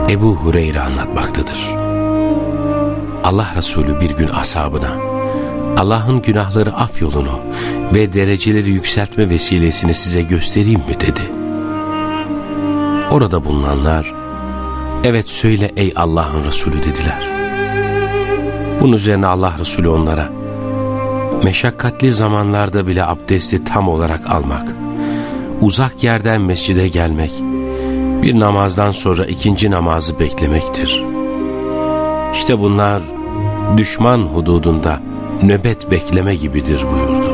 Ebu Hureyre anlatmaktadır. Allah Resulü bir gün ashabına Allah'ın günahları af yolunu ve dereceleri yükseltme vesilesini size göstereyim mi dedi. Orada bulunanlar evet söyle ey Allah'ın Resulü dediler. Bunun üzerine Allah Resulü onlara meşakkatli zamanlarda bile abdesti tam olarak almak, uzak yerden mescide gelmek, bir namazdan sonra ikinci namazı beklemektir. İşte bunlar düşman hududunda nöbet bekleme gibidir buyurdu.